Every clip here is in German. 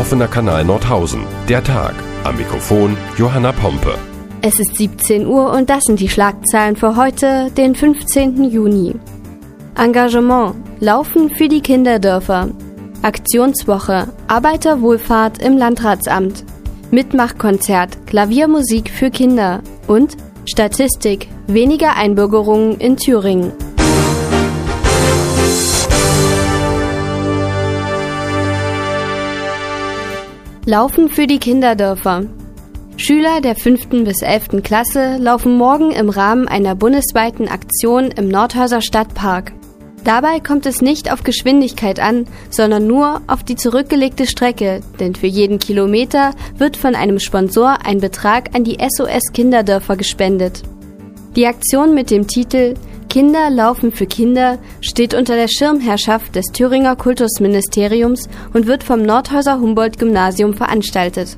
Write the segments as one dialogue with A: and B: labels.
A: offener Kanal Nordhausen. Der Tag. Am Mikrofon Johanna Pompe.
B: Es ist 17 Uhr und das sind die Schlagzeilen für heute, den 15. Juni. Engagement. Laufen für die Kinderdörfer. Aktionswoche. Arbeiterwohlfahrt im Landratsamt. Mitmachkonzert. Klaviermusik für Kinder. Und Statistik. Weniger Einbürgerungen in Thüringen. Laufen für die Kinderdörfer. Schüler der 5. bis 11. Klasse laufen morgen im Rahmen einer bundesweiten Aktion im Nordhauser Stadtpark. Dabei kommt es nicht auf Geschwindigkeit an, sondern nur auf die zurückgelegte Strecke, denn für jeden Kilometer wird von einem Sponsor ein Betrag an die SOS Kinderdörfer gespendet. Die Aktion mit dem Titel Kinder laufen für Kinder steht unter der Schirmherrschaft des Thüringer Kultusministeriums und wird vom Nordhauser Humboldt-Gymnasium veranstaltet.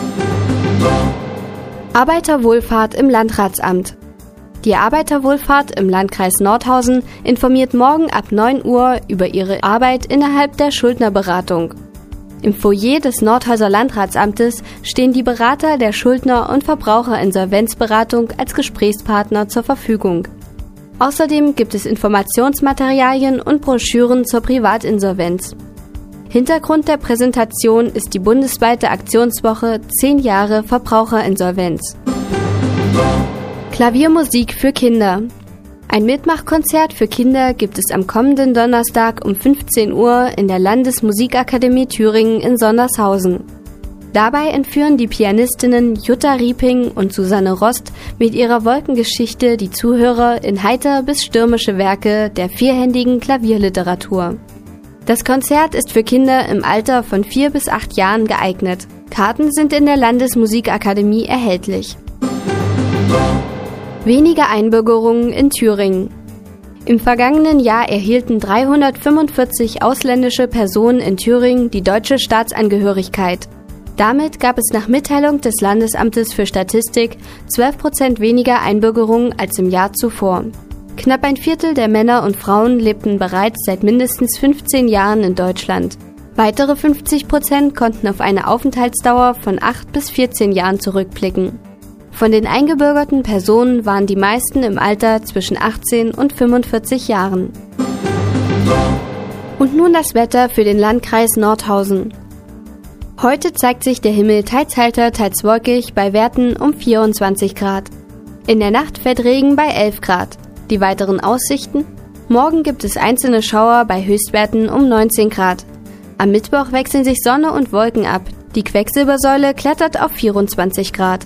B: Arbeiterwohlfahrt im Landratsamt. Die Arbeiterwohlfahrt im Landkreis Nordhausen informiert morgen ab 9 Uhr über ihre Arbeit innerhalb der Schuldnerberatung. Im Foyer des Nordhauser Landratsamtes stehen die Berater der Schuldner- und Verbraucherinsolvenzberatung als Gesprächspartner zur Verfügung. Außerdem gibt es Informationsmaterialien und Broschüren zur Privatinsolvenz. Hintergrund der Präsentation ist die bundesweite Aktionswoche 10 Jahre Verbraucherinsolvenz. Klaviermusik für Kinder. Ein Mitmachkonzert für Kinder gibt es am kommenden Donnerstag um 15 Uhr in der Landesmusikakademie Thüringen in Sondershausen. Dabei entführen die Pianistinnen Jutta Rieping und Susanne Rost mit ihrer Wolkengeschichte die Zuhörer in heiter bis stürmische Werke der vierhändigen Klavierliteratur. Das Konzert ist für Kinder im Alter von 4 bis 8 Jahren geeignet. Karten sind in der Landesmusikakademie erhältlich. Weniger Einbürgerungen in Thüringen. Im vergangenen Jahr erhielten 345 ausländische Personen in Thüringen die deutsche Staatsangehörigkeit. Damit gab es nach Mitteilung des Landesamtes für Statistik 12% weniger Einbürgerungen als im Jahr zuvor. Knapp ein Viertel der Männer und Frauen lebten bereits seit mindestens 15 Jahren in Deutschland. Weitere 50% konnten auf eine Aufenthaltsdauer von 8 bis 14 Jahren zurückblicken. Von den eingebürgerten Personen waren die meisten im Alter zwischen 18 und 45 Jahren. Und nun das Wetter für den Landkreis Nordhausen. Heute zeigt sich der Himmel teils heiter, teils wolkig bei Werten um 24 Grad. In der Nacht fällt Regen bei 11 Grad. Die weiteren Aussichten? Morgen gibt es einzelne Schauer bei Höchstwerten um 19 Grad. Am Mittwoch wechseln sich Sonne und Wolken ab. Die Quecksilbersäule klettert auf 24 Grad.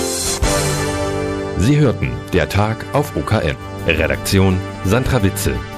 A: Sie hörten Der Tag auf OKM. Redaktion Sandra Witzel.